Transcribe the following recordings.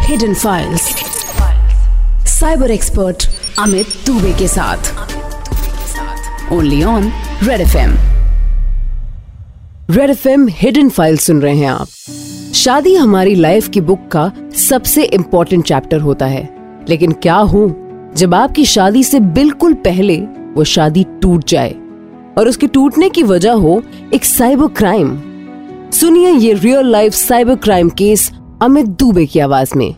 Hidden files, cyber expert Amit Dubey के साथ, only on Red FM. Red FM hidden files सुन रहे हैं आप। शादी हमारी लाइफ की बुक का सबसे इम्पोर्टेंट चैप्टर होता है, लेकिन क्या हो जब आपकी शादी से बिल्कुल पहले वो शादी टूट जाए और उसके टूटने की वजह हो एक साइबर क्राइम। सुनिए ये real life cyber crime case Amit Dubey की आवाज में।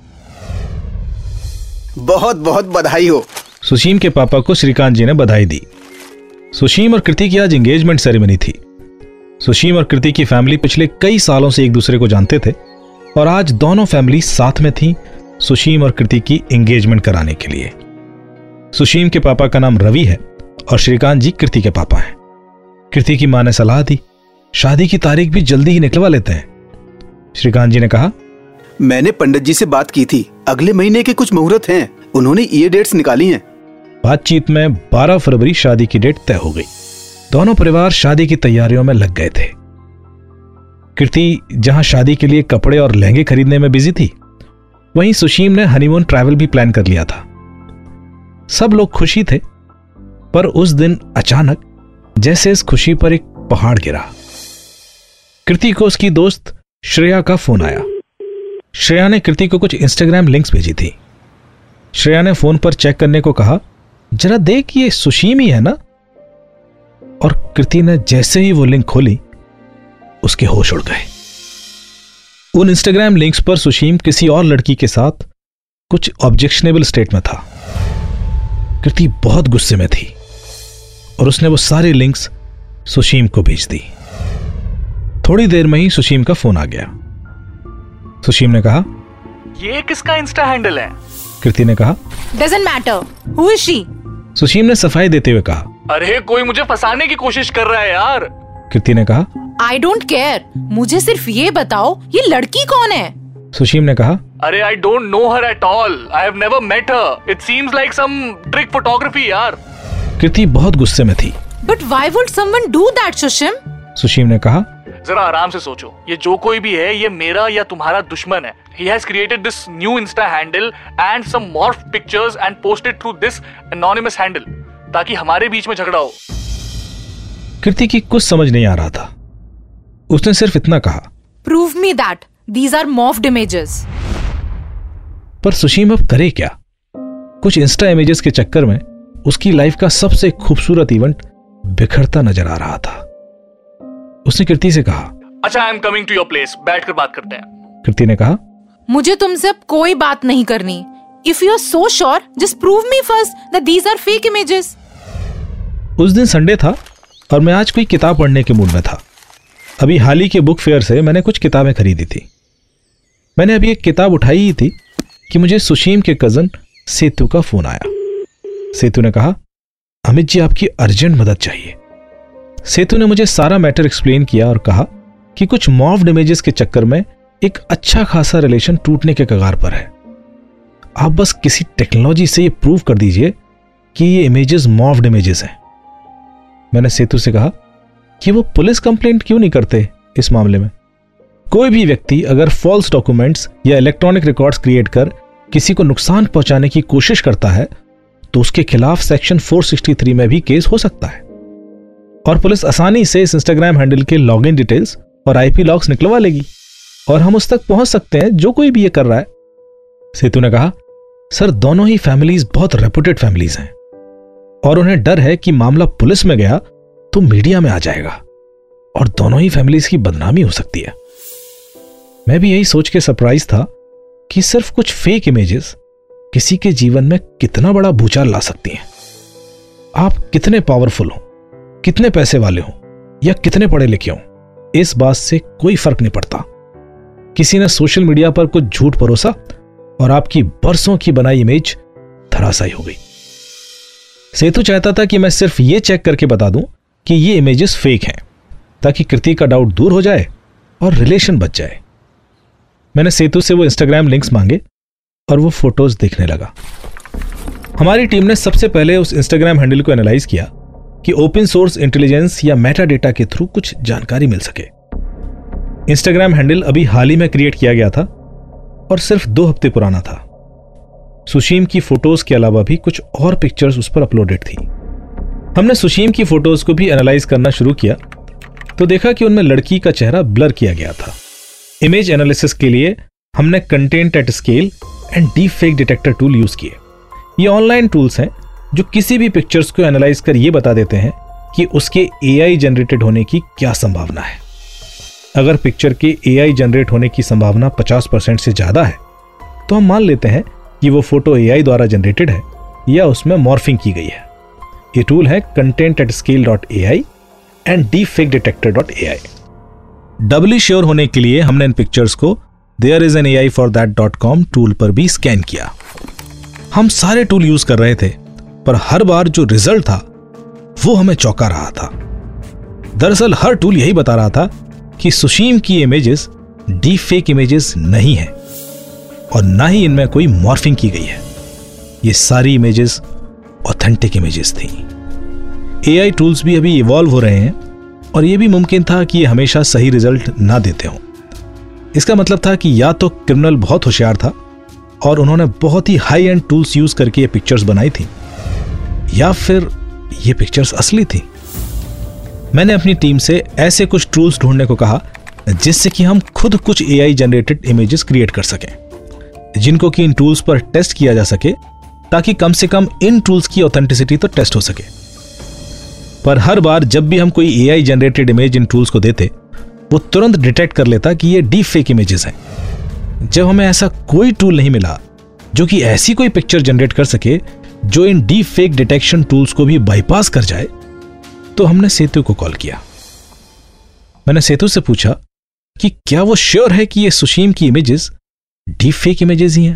बहुत बहुत बधाई हो। सुशीम के पापा को श्रीकांत जी ने बधाई दी। सुशीम और कृति की आज एंगेजमेंट सेरेमनी थी। सुशीम और कृति की फैमिली पिछले कई सालों से एक दूसरे को जानते थे और आज दोनों फैमिली साथ में थी सुशीम और कृति की एंगेजमेंट कराने के लिए। सुशीम के पापा का नाम रवि है और श्रीकांत जी कृति के पापा हैं। कृति की मां ने सलाह दी, शादी की तारीख भी जल्दी ही निकलवा लेते हैं। श्रीकांत जी ने कहा, मैंने पंडित जी से बात की थी, अगले महीने के कुछ मुहूर्त हैं, उन्होंने ये डेट्स निकाली हैं। बातचीत में 12 फरवरी शादी की डेट तय हो गई। दोनों परिवार शादी की तैयारियों में लग गए थे। कृति जहां शादी के लिए कपड़े और लहंगे खरीदने में बिजी थी, वहीं सुशीम ने हनीमून ट्रैवल भी प्लान कर लिया था। सब लोग खुशी थे, पर उस दिन अचानक जैसे इस खुशी पर एक पहाड़ गिरा। कृति को उसकी दोस्त श्रेया का फोन आया। श्रेया ने कृति को कुछ इंस्टाग्राम लिंक्स भेजी थी। श्रेया ने फोन पर चेक करने को कहा, जरा देख ये सुशीम ही है ना? और कृति ने जैसे ही वो लिंक खोली, उसके होश उड़ गए। उन इंस्टाग्राम लिंक्स पर सुशीम किसी और लड़की के साथ कुछ ऑब्जेक्शनेबल स्टेट में था। कृति बहुत गुस्से में थी और उसने वो सारे लिंक्स सुशीम को भेज दी। थोड़ी देर में ही सुशीम का फोन आ गया। सुशीम ने कहा, ये किसका इंस्टा हैंडल है? कृति ने कहा, Doesn't matter. Who is she? Sushim ने सफाई देते हुए कहा, अरे कोई मुझे फंसाने की कोशिश कर रहा है यार। कृति ने कहा, I don't care. मुझे सिर्फ ये बताओ, ये लड़की कौन है? सुशीम ने कहा, अरे I don't know her at all. I have never met her. It seems like some trick photography यार। कृति बहुत गुस्से में थी। But why would someone do that, Sushim? Sushim ने कहा, जरा आराम से सोचो, ये जो कोई भी है, ये मेरा या तुम्हारा दुश्मन है। He has created this new Insta handle and some morphed pictures and posted through this anonymous handle, ताकि हमारे बीच में झगड़ा हो। कृति की कुछ समझ नहीं आ रहा था। उसने सिर्फ इतना कहा, Prove me that. These are morphed images. पर सुशीम अब करे क्या? कुछ इंस्टा इमेजेस के चक्कर में उसकी लाइफ का सबसे खूबसूरत इवेंट बिखरता नजर आ रहा था। उसने कृति से कहा, अच्छा, I am coming to your place, बैठकर बात करते हैं। कृति ने कहा, मुझे तुमसे अब कोई बात नहीं करनी। If you are so sure, just prove me first that these are fake images. उस दिन संडे था और मैं आज कोई किताब पढ़ने के मूड में था। अभी हाल ही के बुक फेयर से मैंने कुछ किताबें खरीदी थी। मैंने अभी एक किताब उठाई ही थी कि मुझे सुशीम के कजन सेतु का फोन आया। सेतु ने कहा, अमित जी आपकी अर्जेंट मदद चाहिए। सेतु ने मुझे सारा मैटर एक्सप्लेन किया और कहा कि कुछ मॉर्फ्ड इमेजेस के चक्कर में एक अच्छा खासा रिलेशन टूटने के कगार पर है। आप बस किसी टेक्नोलॉजी से ये प्रूव कर दीजिए कि ये इमेजेस मॉर्फ्ड इमेजेस हैं। मैंने सेतु से कहा कि वो पुलिस कंप्लेंट क्यों नहीं करते इस मामले में। कोई भी व्यक्ति अगर फॉल्स डॉक्यूमेंट्स या इलेक्ट्रॉनिक रिकॉर्ड्स क्रिएट कर किसी को नुकसान पहुंचाने की कोशिश करता है तो उसके खिलाफ सेक्शन 463 में भी केस हो सकता है और पुलिस आसानी से इस इंस्टाग्राम हैंडल के लॉगिन डिटेल्स और आईपी लॉग्स निकलवा लेगी और हम उस तक पहुंच सकते हैं जो कोई भी ये कर रहा है। सेतु ने कहा, सर दोनों ही फैमिलीज बहुत रेपुटेड फैमिलीज हैं और उन्हें डर है कि मामला पुलिस में गया तो मीडिया में आ जाएगा और दोनों ही फैमिलीज की बदनामी हो सकती है। मैं भी यही सोच के सरप्राइज था कि सिर्फ कुछ फेक इमेजेस किसी के जीवन में कितना बड़ा भूचाल ला सकती हैं। आप कितने पावरफुल हो, कितने पैसे वाले हो या कितने पढ़े लिखे हो, इस बात से कोई फर्क नहीं पड़ता। किसी ने सोशल मीडिया पर कुछ झूठ परोसा और आपकी बरसों की बनाई इमेज धराशायी हो गई। सेतु चाहता था कि मैं सिर्फ ये चेक करके बता दूं कि ये इमेजेस फेक हैं ताकि कृति का डाउट दूर हो जाए और रिलेशन बच जाए। मैंने सेतु से वो इंस्टाग्राम लिंक्स मांगे और वो फोटोज देखने लगा। हमारी टीम ने सबसे पहले उस इंस्टाग्राम हैंडल को एनालाइज किया कि ओपन सोर्स इंटेलिजेंस या मेटा डेटा के थ्रू कुछ जानकारी मिल सके। इंस्टाग्राम हैंडल अभी हाल ही में क्रिएट किया गया था और सिर्फ 2 हफ्ते पुराना था। सुशीम की फोटोज के अलावा भी कुछ और पिक्चर्स उस पर अपलोडेड थी। हमने सुशीम की फोटोज को भी एनालाइज करना शुरू किया तो देखा कि उनमें लड़की का चेहरा ब्लर किया गया था। इमेज एनालिसिस के लिए हमने content at scale and deep fake detector tool use किए। ये ऑनलाइन टूल्स हैं जो किसी भी पिक्चर्स को एनालाइज कर ये बता देते हैं कि उसके AI जनरेटेड होने की क्या संभावना है। अगर पिक्चर के AI जनरेट होने की संभावना 50% से ज्यादा है तो हम मान लेते हैं कि वो फोटो AI द्वारा जनरेटेड है या उसमें मॉर्फिंग की गई है। ये टूल है content@scale.ai and deepfakedetector.ai। Dabali sure होने के लिए हमने इन पिक्चर्स को thereisanaI4that.com टूल पर भी स्कैन किया। हम सारे टूल यूज कर रहे थे पर हर बार जो रिजल्ट था वो हमें चौंका रहा था। दरअसल हर टूल यही बता रहा था कि सुशीम की इमेजेस डीप फेक इमेजेस नहीं है और ना ही इनमें कोई मॉर्फिंग की गई है। ये सारी इमेजेस ऑथेंटिक इमेजेस थी। AI टूल्स भी अभी इवॉल्व हो रहे हैं और यह भी मुमकिन था कि ये हमेशा सही रिजल्ट ना देते हों। इसका मतलब था कि या तो क्रिमिनल बहुत होशियार था और उन्होंने बहुत ही हाई एंड टूल्स यूज करके ये पिक्चर्स बनाई थी, या फिर ये पिक्चर्स असली थी। मैंने अपनी टीम से ऐसे कुछ टूल्स ढूंढने को कहा जिससे कि हम खुद कुछ AI जनरेटेड इमेजेस क्रिएट कर सकें, जिनको कि इन टूल्स पर टेस्ट किया जा सके ताकि कम से कम इन टूल्स की ऑथेंटिसिटी तो टेस्ट हो सके। पर हर बार जब भी हम कोई AI जनरेटेड इमेज इन टूल्स को देते वो तुरंत डिटेक्ट कर लेता कि ये डीप फेक इमेजेस हैं। जब हमें ऐसा कोई टूल नहीं मिला जो कि ऐसी कोई पिक्चर जनरेट कर सके जो इन डीप फेक डिटेक्शन टूल्स को भी बाईपास कर जाए, तो हमने सेतु को कॉल किया। मैंने सेतु से पूछा कि क्या वो श्योर है कि ये सुशीम की इमेजेस डीप फेक इमेजेस ही हैं।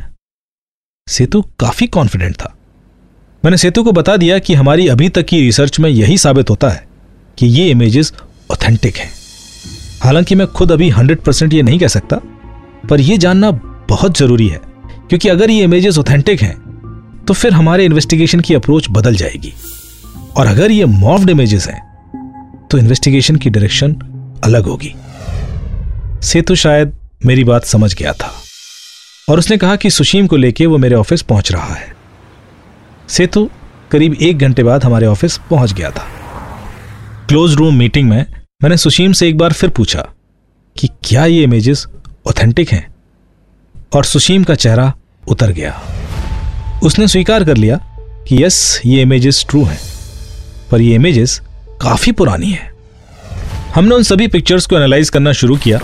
सेतु काफी कॉन्फिडेंट था। मैंने सेतु को बता दिया कि हमारी अभी तक की रिसर्च में यही साबित होता है कि ये इमेजेस ऑथेंटिक हैं। हालांकि मैं खुद अभी 100% ये नहीं कह सकता, पर यह जानना बहुत जरूरी है क्योंकि अगर ये इमेजेस ऑथेंटिक हैं तो फिर हमारे इन्वेस्टिगेशन की अप्रोच बदल जाएगी, और अगर ये मॉर्फ्ड इमेजेस हैं तो इन्वेस्टिगेशन की डायरेक्शन अलग होगी। सेतु शायद मेरी बात समझ गया था और उसने कहा कि सुशीम को लेके वो मेरे ऑफिस पहुंच रहा है। सेतु करीब 1 घंटे बाद हमारे ऑफिस पहुंच गया था। क्लोज रूम मीटिंग में मैंने सुशीम से एक बार फिर पूछा कि क्या ये इमेजेस ऑथेंटिक हैं, और सुशीम का चेहरा उतर गया। उसने स्वीकार कर लिया कि यस, ये इमेजेस ट्रू हैं, पर ये इमेजेस काफी पुरानी हैं। हमने उन सभी पिक्चर्स को एनालाइज करना शुरू किया।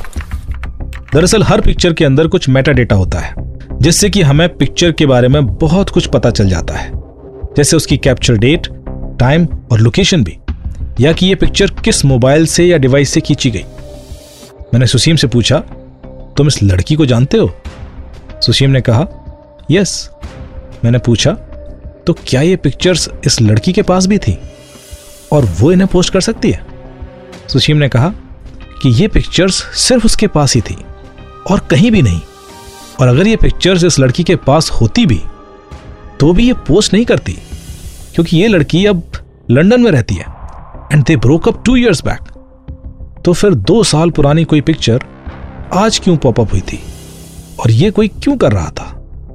दरअसल हर पिक्चर के अंदर कुछ मेटा डेटा होता है जिससे कि हमें पिक्चर के बारे में बहुत कुछ पता चल जाता है, जैसे उसकी कैप्चर डेट, टाइम और लोकेशन भी, या कि ये पिक्चर किस मोबाइल से या डिवाइस से खींची गई। मैंने सुशीम से पूछा, तुम इस लड़की को जानते हो? सुशीम ने कहा, यस। मैंने पूछा, तो क्या ये पिक्चर्स इस लड़की के पास भी थी और वो इन्हें पोस्ट कर सकती है? सुशीम ने कहा कि ये पिक्चर्स सिर्फ उसके पास ही थी और कहीं भी नहीं, और अगर ये पिक्चर्स इस लड़की के पास होती भी तो भी ये पोस्ट नहीं करती क्योंकि ये लड़की अब लंदन में रहती है and they broke up 2 years back. तो फिर 2 साल पुरानी कोई पिक्चर आज क्यों पॉपअप हुई थी और ये कोई क्यों कर रहा था?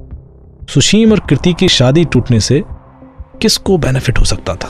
सुशीम और कृति की शादी टूटने से किसको बेनिफिट हो सकता था?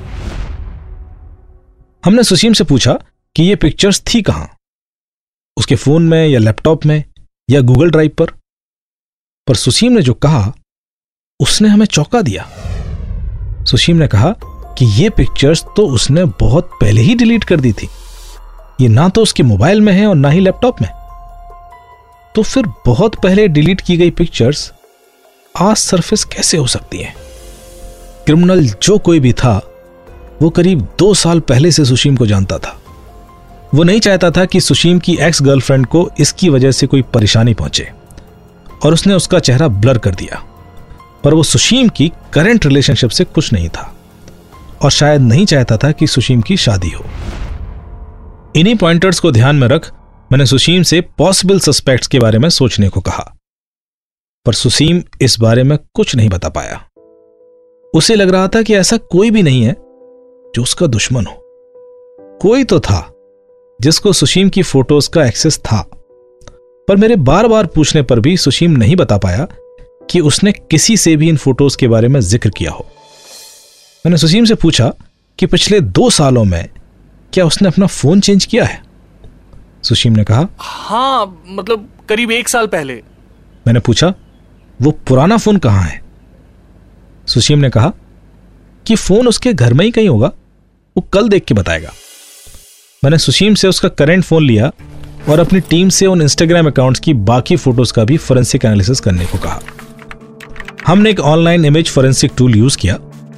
हमने सुशीम से पूछा कि ये पिक्चर्स थी कहां, उसके फोन में या लैपटॉप में या गूगल ड्राइव पर सुशीम ने जो कहा उसने हमें चौंका दिया। सुशीम ने कहा कि ये पिक्चर्स तो उसने बहुत पहले ही डिलीट कर दी थी, ये ना तो उसके मोबाइल में है और ना ही लैपटॉप में। तो फिर बहुत पहले डिलीट की गई पिक्चर्स आज सरफेस कैसे हो सकती हैं? क्रिमिनल जो कोई भी था वो करीब 2 साल पहले से सुशीम को जानता था। वो नहीं चाहता था कि सुशीम की एक्स गर्लफ्रेंड को इसकी वजह से कोई परेशानी पहुंचे और उसने उसका चेहरा ब्लर कर दिया। पर वो सुशीम की करंट रिलेशनशिप से खुश नहीं था और शायद नहीं चाहता था कि सुशीम की शादी हो। इन्हीं पॉइंटर्स को ध्यान में रख मैंने सुशीम से पॉसिबल सस्पेक्ट्स के बारे में सोचने को कहा, पर सुशीम इस बारे में कुछ नहीं बता पाया। उसे लग रहा था कि ऐसा कोई भी नहीं है जो उसका दुश्मन हो। कोई तो था जिसको सुशीम की फोटोज का एक्सेस था, पर मेरे बार बार पूछने पर भी सुशीम नहीं बता पाया कि उसने किसी से भी इन फोटोज के बारे में जिक्र किया हो। मैंने सुशीम से पूछा कि पिछले 2 सालों में क्या उसने अपना फोन चेंज किया है। सुशीम ने कहा, हाँ, मतलब करीब 1 साल पहले। मैंने पूछा, वो पुराना फोन कहाँ है? सुशीम ने कहा कि फोन उसके घर में ही कहीं होगा, वो कल देख के बताएगा। मैंने सुशीम से उसका करंट फोन लिया और अपनी टीम से उन इंस्टाग्राम अकाउंट्स की बाकी फोटोज का भी फोरेंसिक एनालिसिस करने को कहा। हमने एक online image forensic tool use किया,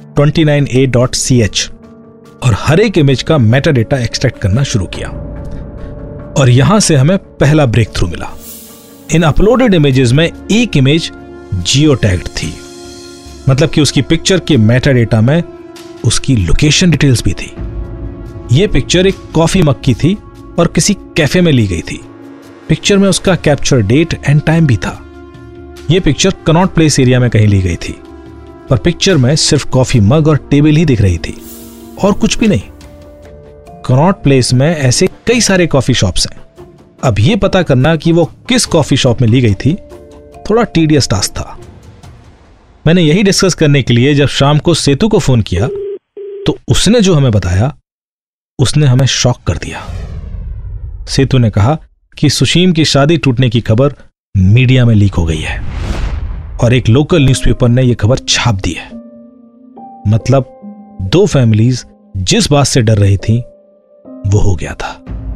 29a.ch, और हर एक इमेज का मेटा डेटा एक्सट्रैक्ट करना शुरू किया। और यहां से हमें पहला ब्रेक थ्रू मिला। इन अपलोडेड इमेजेस में एक इमेज जियो टैग्ड थी, मतलब कि उसकी पिक्चर के मेटा डेटा में उसकी लोकेशन डिटेल्स भी थी। यह पिक्चर एक कॉफी मग की थी और किसी कैफे में ली गई थी। पिक्चर में उसका कैप्चर डेट एंड टाइम भी था। यह पिक्चर कनॉट प्लेस एरिया में कहीं ली गई थी, पर पिक्चर में सिर्फ कॉफी मग और टेबल ही दिख रही थी और कुछ भी नहीं। कनॉट प्लेस में ऐसे कई सारे कॉफी शॉप्स हैं। अब यह पता करना कि वो किस कॉफी शॉप में ली गई थी थोड़ा टीडियस टास्क था। मैंने यही डिस्कस करने के लिए जब शाम को सेतु को फोन किया तो उसने जो हमें बताया उसने हमें शॉक कर दिया। सेतु ने कहा कि सुशीम की शादी टूटने की खबर मीडिया में लीक हो गई है और एक लोकल न्यूज़पेपर ने यह खबर छाप दी है। मतलब 2 फैमिलीज जिस बात से डर रही थी वो हो गया था।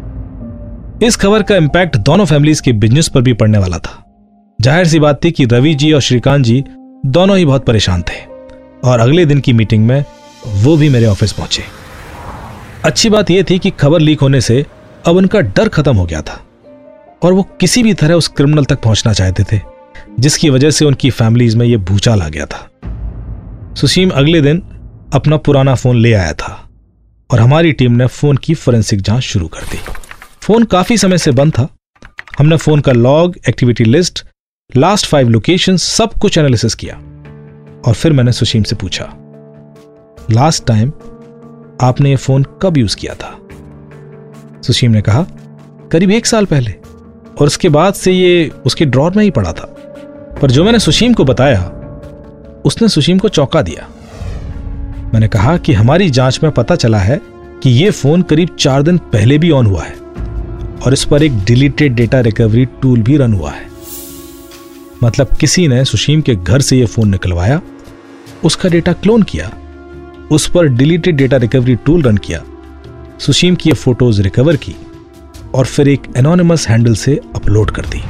इस खबर का इंपैक्ट दोनों फैमिलीज के बिजनेस पर भी पड़ने वाला था। जाहिर सी बात थी कि रवि जी और श्रीकांत जी दोनों ही बहुत परेशान थे और अगले दिन की मीटिंग में वो भी मेरे ऑफिस पहुंचे। अच्छी बात यह थी कि खबर लीक होने से अब उनका डर खत्म हो गया था और वो किसी भी तरह उस क्रिमिनल तक पहुंचना चाहते थे, जिसकी वजह से उनकी फैमिलीज में यह भूचाल आ गया था। सुशीम अगले दिन अपना पुराना फोन ले आया था और हमारी टीम ने फोन की फोरेंसिक जांच शुरू कर दी। फोन काफी समय से बंद था। हमने फोन का log, activity list, last 5 location सब कुछ एनालिसिस किया और फिर मैंने सुशीम से पूछा, लास्ट टाइम आपने ये फोन कब यूज किया था? सुशीम ने कहा, करीब 1 साल पहले, और उसके बाद से ये उसके ड्रॉर में ही पड़ा था। पर जो मैंने सुशीम को बताया उसने सुशीम को चौंका दिया। मैंने कहा कि हमारी जांच में पता चला है कि यह फोन करीब 4 दिन पहले भी ऑन हुआ है और इस पर एक डिलीटेड डेटा रिकवरी टूल भी रन हुआ है। मतलब किसी ने सुशीम के घर से यह फोन निकलवाया, उसका डेटा क्लोन किया, उस पर deleted data recovery tool run किया, सुशीम की ये फोटोज रिकवर की और फिर एक एनोनिमस हैंडल से अपलोड कर दी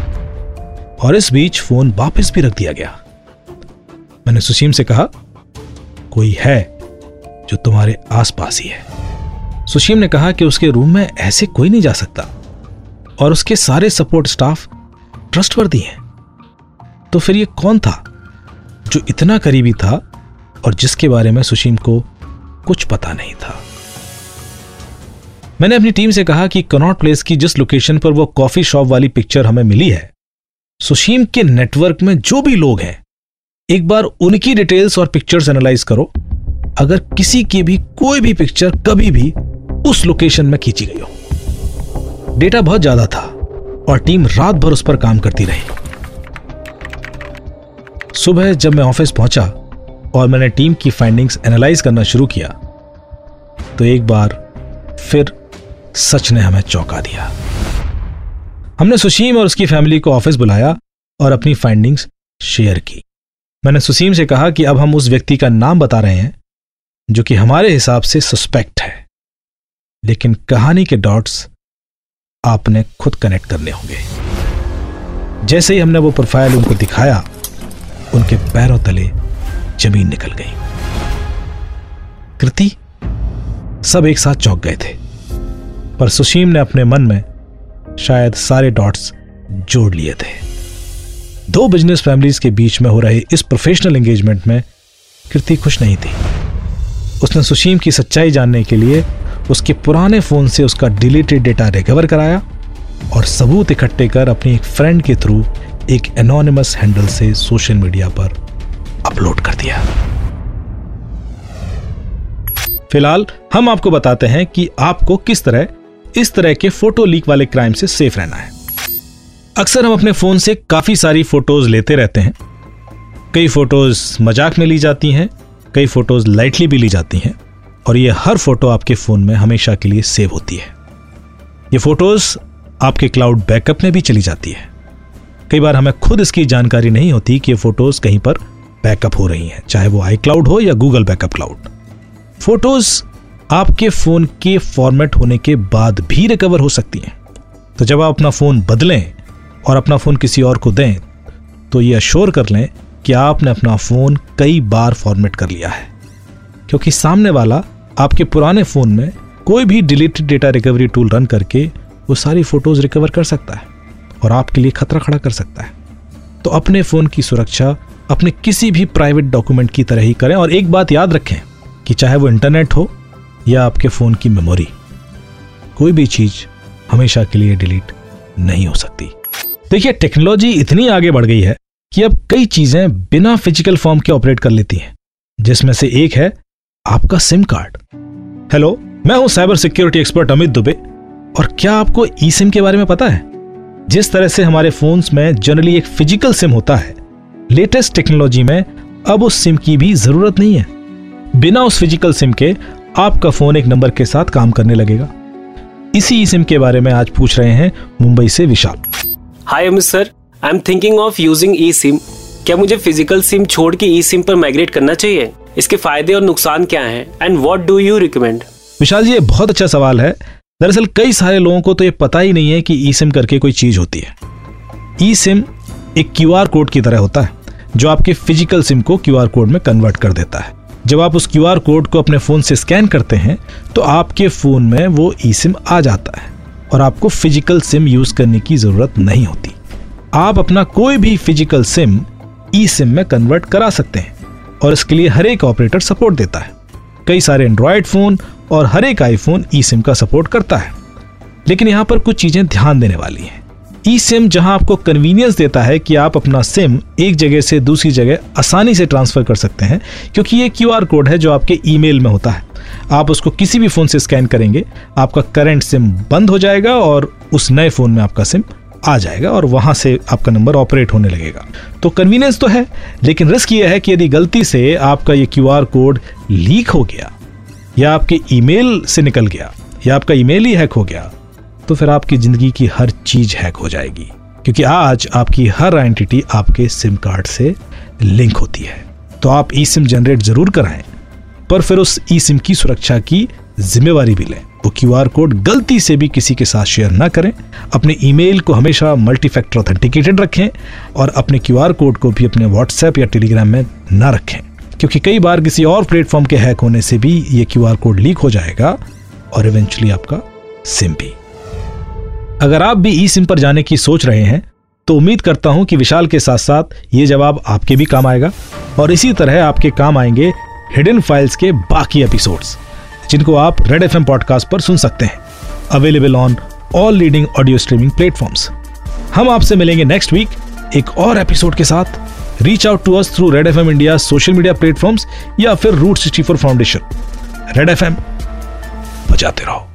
और इस बीच फोन वापस भी रख दिया गया। मैंने सुशीम से कहा, कोई है जो तुम्हारे आसपास ही है। सुशीम ने कहा कि उसके रूम में ऐसे कोई नहीं जा सकता और उसके सारे सपोर्ट स्टाफ ट्रस्टवर्दी हैं। तो फिर ये कौन था जो इतना करीबी था और जिसके बारे में सुशीम को कुछ पता नहीं था? मैंने अपनी टीम से कहा कि कनॉट प्लेस की जिस लोकेशन पर वो कॉफी शॉप वाली पिक्चर हमें मिली है, सुशीम के नेटवर्क में जो भी लोग हैं, एक बार उनकी डिटेल्स और पिक्चर्स एनालाइज करो। अगर किसी की भी कोई भी पिक्चर कभी भी उस लोकेशन में खींची गई हो। डेटा बहुत ज्यादा था और टीम रात भर उस पर काम करती रही। सुबह जब मैं ऑफिस पहुंचा और मैंने टीम की फाइंडिंग्स एनालाइज करना शुरू किया तो एक बार फिर सच ने हमें चौंका दिया। हमने सुशीम और उसकी फैमिली को ऑफिस बुलाया और अपनी फाइंडिंग्स शेयर की। मैंने सुशीम से कहा कि अब हम उस व्यक्ति का नाम बता रहे हैं जो कि हमारे हिसाब से सस्पेक्ट है, लेकिन कहानी के डॉट्स आपने खुद कनेक्ट करने होंगे। जैसे ही हमने वो प्रोफाइल उनको दिखाया, उनके पैरों तले जमीन निकल गई। कृति, सब एक साथ चौंक गए थे, पर सुशीम ने अपने मन में शायद सारे डॉट्स जोड़ लिए थे। 2 बिजनेस फैमिलीज के बीच में हो रहे इस प्रोफेशनल एंगेजमेंट में कृति खुश नहीं थी। उसने सुशीम की सच्चाई जानने के लिए उसके पुराने फोन से उसका डिलीटेड डेटा रिकवर कराया और सबूत इकट्ठे कर अपनी एक फ्रेंड के थ्रू एक एनोनिमस हैंडल से सोशल मीडिया पर अपलोड कर दिया। फिलहाल हम आपको बताते हैं कि आपको किस तरह इस तरह के फोटो लीक वाले क्राइम से सेफ रहना है। अक्सर हम अपने फोन से काफी सारी फोटोज लेते रहते हैं। कई फोटोज मजाक में ली जाती हैं, कई फोटोज लाइटली भी ली जाती हैं, और ये हर फोटो आपके फोन में हमेशा के लिए सेव होती है। ये फोटोज आपके क्लाउड बैकअप में भी चली जाती है। कई बार हमें खुद इसकी जानकारी नहीं होती कि ये फोटोज कहीं पर बैकअप हो रही हैं, चाहे वो iCloud हो या गूगल बैकअप क्लाउड। फोटोज आपके फोन के फॉर्मेट होने के बाद भी रिकवर हो सकती हैं। तो जब आप अपना फोन बदलें और अपना फोन किसी और को दें, तो ये अश्योर कर लें कि आपने अपना फोन कई बार फॉर्मेट कर लिया है, क्योंकि सामने वाला आपके पुराने फोन में कोई भी deleted data recovery tool run करके वो सारी फोटोज रिकवर कर सकता है और आपके लिए खतरा खड़ा कर सकता है। तो अपने फोन की सुरक्षा अपने किसी भी प्राइवेट डॉक्यूमेंट की तरह ही करें। और एक बात याद रखें कि चाहे वो इंटरनेट हो या आपके फोन की मेमोरी, कोई भी चीज हमेशा के लिए डिलीट नहीं हो सकती। देखिए, टेक्नोलॉजी इतनी आगे बढ़ गई है कि अब कई चीजें बिना फिजिकल फॉर्म के ऑपरेट कर लेती हैं, जिसमें से एक है आपका सिम कार्ड। हेलो, मैं हूं cyber security expert Amit Dubey. और क्या आपको ई सिम के बारे में पता है? जिस तरह से हमारे फोन्स में जनरली एक फिजिकल सिम होता है, लेटेस्ट टेक्नोलॉजी में अब उस सिम की भी जरूरत नहीं है। बिना उस फिजिकल सिम के आपका फोन एक नंबर के साथ काम करने लगेगा। इसी ई सिम के बारे में आज पूछ रहे हैं मुंबई से Vishal. Hi Amit sir, I am thinking of using e sim. क्या मुझे फिजिकल सिम छोड़ के ई सिम पर माइग्रेट करना चाहिए? इसके फायदे और नुकसान क्या हैं? And what do you recommend? Vishal ji, ये बहुत अच्छा सवाल है। दरअसल कई सारे लोगों को तो ये पता ही नहीं है कि ई सिम करके कोई चीज होती है। ई सिम एक क्यूआर कोड की तरह होता है, जो आपके फिजिकल सिम को क्यूआर कोड में कन्वर्ट कर देता है। जब आप उस क्यूआर कोड को अपने फोन से स्कैन करते हैं तो आपके फोन में वो ई सिम आ जाता है और आपको फिजिकल सिम यूज करने की जरूरत नहीं होती। आप अपना कोई भी फिजिकल सिम ई सिम में कन्वर्ट करा सकते हैं और इसके लिए हर एक ऑपरेटर सपोर्ट देता है। कई सारे एंड्रॉयड फोन और हर एक आईफोन ई सिम का सपोर्ट करता है। लेकिन यहां पर कुछ चीजें ध्यान देने वाली हैं। ई सिम जहां आपको कन्वीनियंस देता है कि आप अपना सिम एक जगह से दूसरी जगह आसानी से ट्रांसफर कर सकते हैं, क्योंकि ये क्यूआर कोड है जो आपके ईमेल में होता है। आप उसको किसी भी फोन से स्कैन करेंगे, आपका करंट सिम बंद हो जाएगा और उस नए फोन में आपका सिम आ जाएगा और वहां से आपका नंबर ऑपरेट होने लगेगा। तो कन्वीनियंस तो है, लेकिन रिस्क ये है कि यदि गलती से आपका ये क्यूआर कोड लीक हो गया या आपके ईमेल से निकल गया या आपका ईमेल ही हैक हो गया, तो फिर आपकी जिंदगी की हर चीज हैक हो जाएगी, क्योंकि आज आपकी हर आइडेंटिटी आपके सिम कार्ड से लिंक होती है। तो आप ई सिम जनरेट जरूर कराएं, पर फिर उस ई सिम की सुरक्षा की जिम्मेवारी भी लें। वो क्यूआर कोड गलती से भी किसी के साथ शेयर ना करें। अपने ईमेल को हमेशा मल्टी फैक्टर ऑथेंटिकेटेड रखें और अपने क्यूआर कोड को भी अपने व्हाट्सएप या टेलीग्राम में ना रखें, क्योंकि कई बार किसी और प्लेटफॉर्म के हैक होने से भी ये क्यूआर कोड लीक हो जाएगा और इवेंचुअली आपका सिम भी। अगर आप भी ई सिम पर जाने की सोच रहे हैं तो उम्मीद करता हूं कि विशाल के साथ साथ ये जवाब आपके भी काम आएगा और इसी तरह आपके काम आएंगे हिडन फाइल्स के बाकी एपिसोड्स, जिनको आप रेड एफएम पॉडकास्ट पर सुन सकते हैं, available on all leading audio streaming platforms. हम आपसे मिलेंगे नेक्स्ट वीक एक और एपिसोड के साथ। Reach out to us through Red FM India social media platforms या फिर रूट 64 फाउंडेशन। रेड एफएम बजाते रहो।